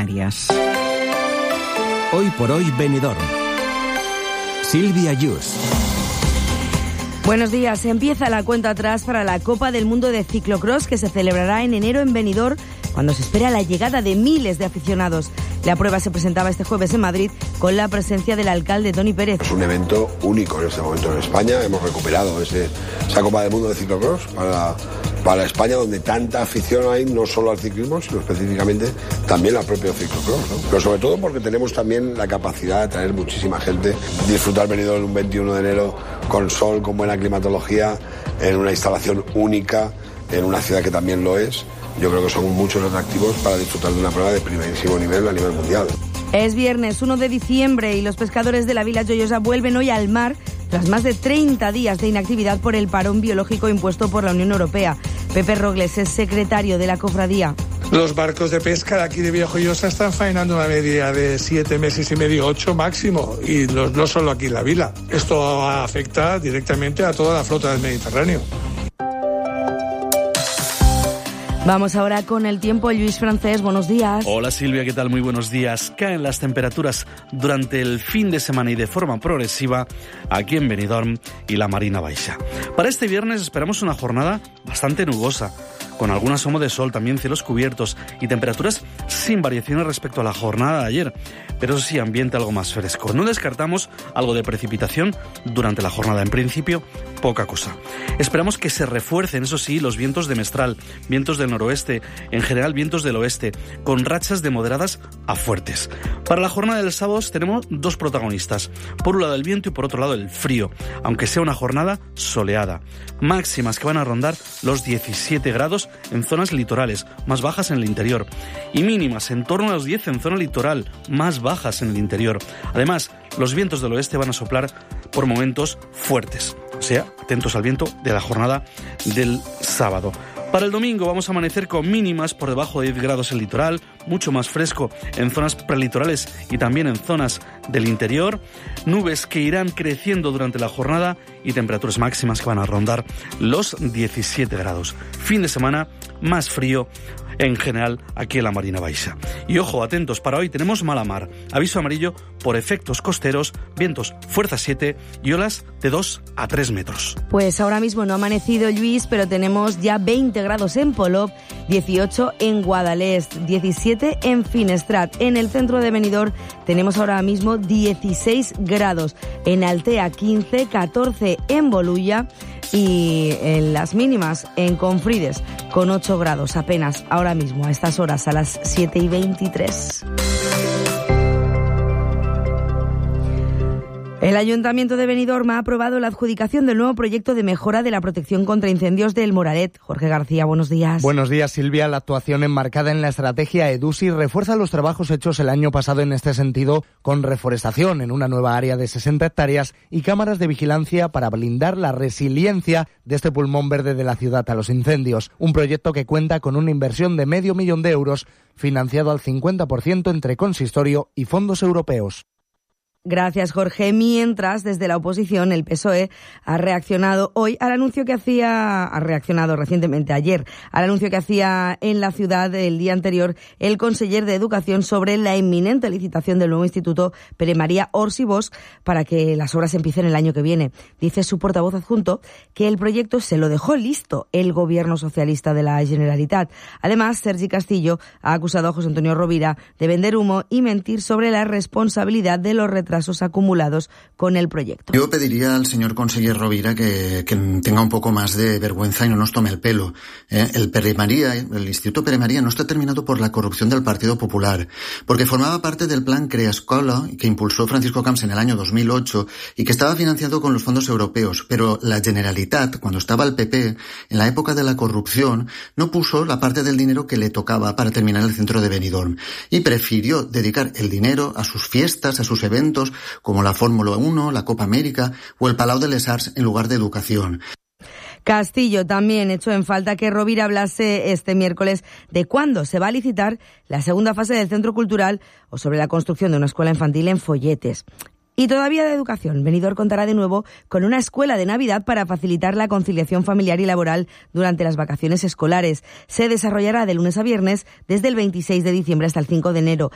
Canarias. Hoy por hoy Benidorm. Silvia Yus. Buenos días. Empieza la cuenta atrás para la Copa del Mundo de Ciclocross que se celebrará en enero en Benidorm, cuando se espera la llegada de miles de aficionados. La prueba se presentaba este jueves en Madrid con la presencia del alcalde Toni Pérez. Es un evento único en este momento en España. Hemos recuperado esa Copa del Mundo de Ciclocross para España, donde tanta afición hay, no solo al ciclismo, sino específicamente también al propio ciclocross, ¿no? Pero sobre todo porque tenemos también la capacidad de traer muchísima gente, disfrutar Benidorm un 21 de enero con sol, con buena climatología, en una instalación única, en una ciudad que también lo es. Yo creo que son muchos atractivos para disfrutar de una prueba de primerísimo nivel a nivel mundial. Es viernes 1 de diciembre y los pescadores de la Vila Joyosa vuelven hoy al mar tras más de 30 días de inactividad por el parón biológico impuesto por la Unión Europea. Pepe Rogles es secretario de la cofradía. Los barcos de pesca de aquí de Vila Joyosa están faenando una media de 7 meses y medio, 8 máximo, y no solo aquí en la vila. Esto afecta directamente a toda la flota del Mediterráneo. Vamos ahora con el tiempo. Luis Francés, buenos días. Hola Silvia, ¿qué tal? Muy buenos días. Caen las temperaturas durante el fin de semana y de forma progresiva aquí en Benidorm y la Marina Baixa. Para este viernes esperamos una jornada bastante nubosa, con algún asomo de sol, también cielos cubiertos y temperaturas sin variaciones respecto a la jornada de ayer, pero eso sí, ambiente algo más fresco. No descartamos algo de precipitación durante la jornada, en principio poca cosa. Esperamos que se refuercen, eso sí, los vientos de mestral, vientos del noroeste, en general vientos del oeste, con rachas de moderadas a fuertes. Para la jornada del sábado tenemos dos protagonistas, por un lado el viento y por otro lado el frío, aunque sea una jornada soleada. Máximas que van a rondar los 17 grados en zonas litorales, más bajas en el interior, y mínimas en torno a los 10 en zona litoral, más bajas en el interior. Además, los vientos del oeste van a soplar por momentos fuertes, o sea, atentos al viento de la jornada del sábado. Para el domingo vamos a amanecer con mínimas por debajo de 10 grados en el litoral, mucho más fresco en zonas prelitorales y también en zonas del interior, nubes que irán creciendo durante la jornada y temperaturas máximas que van a rondar los 17 grados. Fin de semana más frío en general aquí en la Marina Baixa. Y ojo, atentos, para hoy tenemos mala mar, aviso amarillo por efectos costeros, vientos fuerza 7 y olas de 2 a 3 metros. Pues ahora mismo no ha amanecido, Luis, pero tenemos ya 20 grados en Polop, 18 en Guadalest, 17 en Finestrat. En el centro de Benidorm tenemos ahora mismo 16 grados, en Altea 15, 14 en Bolulla y en las mínimas en Confrides con 8 grados apenas ahora mismo a estas horas, a las 7:23. El Ayuntamiento de Benidorm ha aprobado la adjudicación del nuevo proyecto de mejora de la protección contra incendios del Moralet. Jorge García, buenos días. Buenos días, Silvia. La actuación enmarcada en la estrategia EDUSI refuerza los trabajos hechos el año pasado en este sentido, con reforestación en una nueva área de 60 hectáreas y cámaras de vigilancia para blindar la resiliencia de este pulmón verde de la ciudad a los incendios. Un proyecto que cuenta con una inversión de $500,000 de euros, financiado al 50% entre consistorio y fondos europeos. Gracias, Jorge. Mientras, desde la oposición, el PSOE ha reaccionado hoy al anuncio que ha reaccionado recientemente ayer, al anuncio que hacía en la ciudad el día anterior el conseller de Educación sobre la inminente licitación del nuevo Instituto Pere María Ors i Bosch para que las obras empiecen el año que viene. Dice su portavoz adjunto que el proyecto se lo dejó listo el gobierno socialista de la Generalitat. Además, Sergi Castillo ha acusado a José Antonio Rovira de vender humo y mentir sobre la responsabilidad de los retrasos acumulados con el proyecto. Yo pediría al señor conseller Rovira que tenga un poco más de vergüenza y no nos tome el pelo. El Instituto Pere María no está terminado por la corrupción del Partido Popular, porque formaba parte del plan Crea Escola que impulsó Francisco Camps en el año 2008 y que estaba financiado con los fondos europeos, pero la Generalitat, cuando estaba el PP, en la época de la corrupción, no puso la parte del dinero que le tocaba para terminar el centro de Benidorm y prefirió dedicar el dinero a sus fiestas, a sus eventos, como la Fórmula 1, la Copa América o el Palau de les Arts en lugar de educación. Castillo también echó en falta que Rovira hablase este miércoles de cuándo se va a licitar la segunda fase del Centro Cultural o sobre la construcción de una escuela infantil en Folletes. Y todavía de educación, Benidorm contará de nuevo con una escuela de Navidad para facilitar la conciliación familiar y laboral durante las vacaciones escolares. Se desarrollará de lunes a viernes desde el 26 de diciembre hasta el 5 de enero.